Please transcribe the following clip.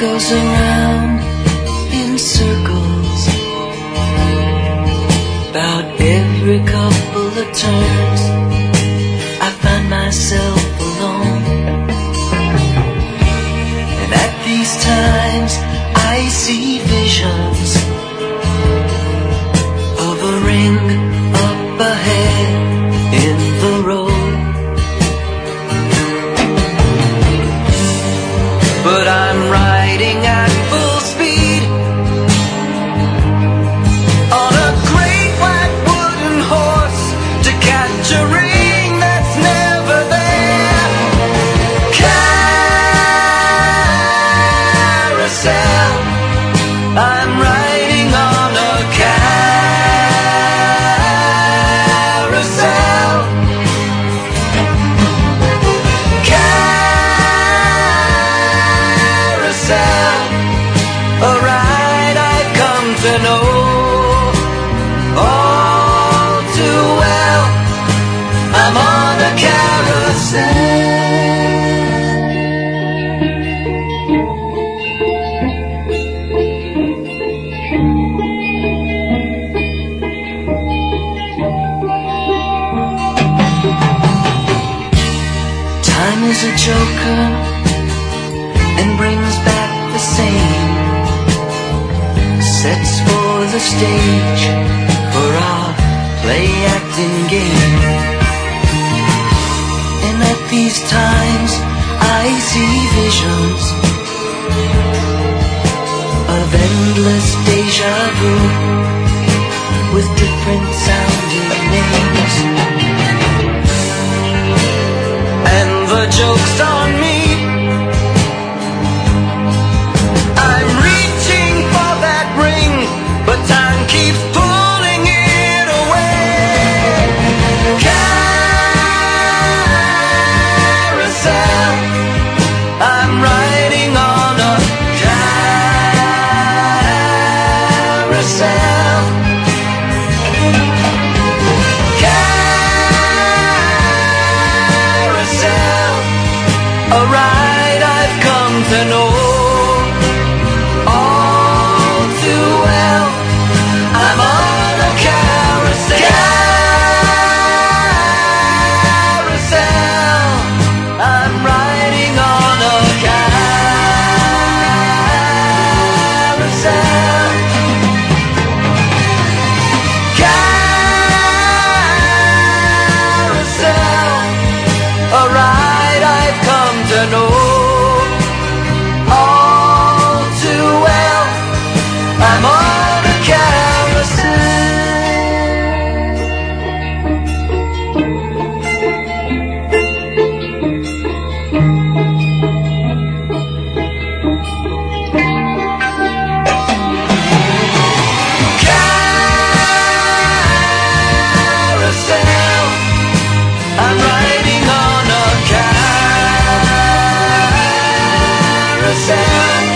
goes around in circles. About every couple of turns I find myself alone. And at these times I see visions of a ring up ahead in the road. But I'm riding at full speed on a great white wooden horse to catch a ring that's never there. Carousel, I'm riding on a carousel. A ride I've come to know all too well. I'm on a carousel. Time is a joker and brings back the same. Sets for the stage for our play-acting game. And at these times I see visions of endless deja vu with different sounding names. And the joke's on me. I'm reaching for that ring, but time keeps pulling it away. Carousel, I'm riding on a carousel. Carousel, a ride I've come to know all too well. I'm on a carousel. Carousel, I'm riding on a carousel. Carousel, a ride I've come to know all too well. I'm on a carousel. Carousel, I'm riding on a carousel.